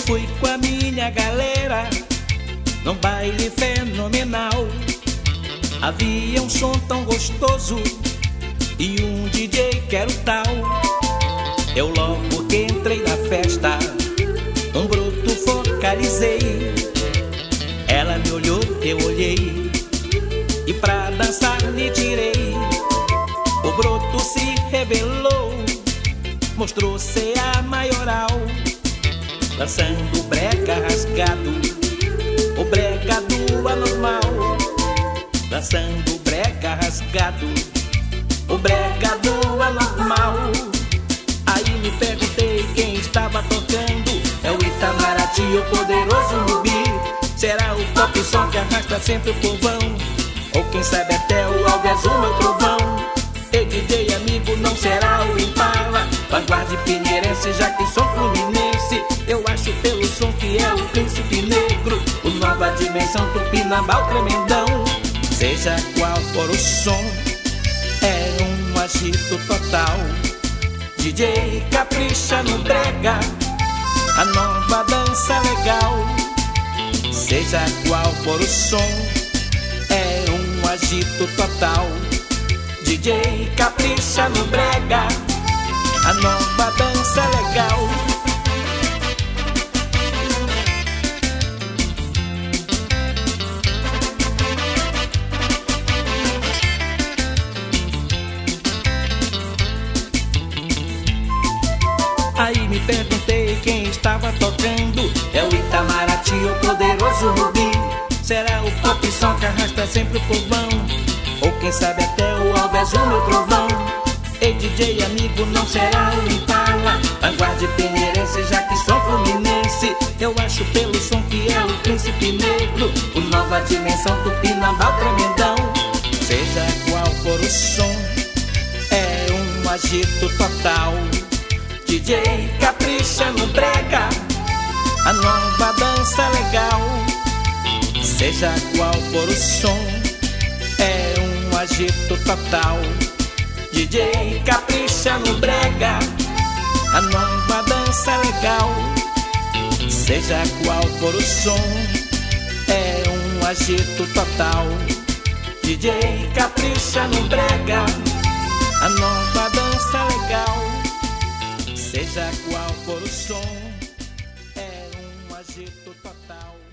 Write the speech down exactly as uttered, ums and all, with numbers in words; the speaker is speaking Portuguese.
Fui com a minha galera num baile fenomenal. Havia um som tão gostoso e um D J que era o tal. Eu logo que entrei na festa, um broto focalizei. Ela me olhou, eu olhei, e pra dançar me tirei. O broto se revelou, mostrou ser a maioral, dançando brega rasgado, o brega do anormal. Dançando brega rasgado, o brega do anormal. Aí me perguntei quem estava tocando. É o Itamaraty, o poderoso Rubi. Será o pop som que arrasta sempre o povão, ou quem sabe até o Alves, o meu trovão. E D J amigo, não será o Impala, Vanguarda Pinheirense, já que sou fluminense. Eu acho pelo som que é o Príncipe Negro, o Nova Dimensão, Tupinambá, Tremendão. Seja qual for o som, é um agito total. D J capricha no brega, a nova dança legal. Seja qual for o som, é um agito total. D J capricha no brega, a nova dança legal. Aí me perguntei quem estava tocando. É o Itamaraty, o poderoso Rubi. Será o pop som que arrasta sempre o povão, ou quem sabe até o Alves, o meu trovão. E D J amigo, não será o Impala, Vanguarda Pinheirense, já que sou fluminense. Eu acho pelo som que é o Príncipe Negro, o Nova Dimensão, Tupinambá, Tremendão. Seja qual for o som, é um agito total. D J capricha no brega, a nova dança legal. Seja qual for o som, é um agito total. D J capricha no brega, a nova dança legal. Seja qual for o som, é um agito total. D J capricha no brega, a nova dança legal. Seja qual for o som, é um agito total.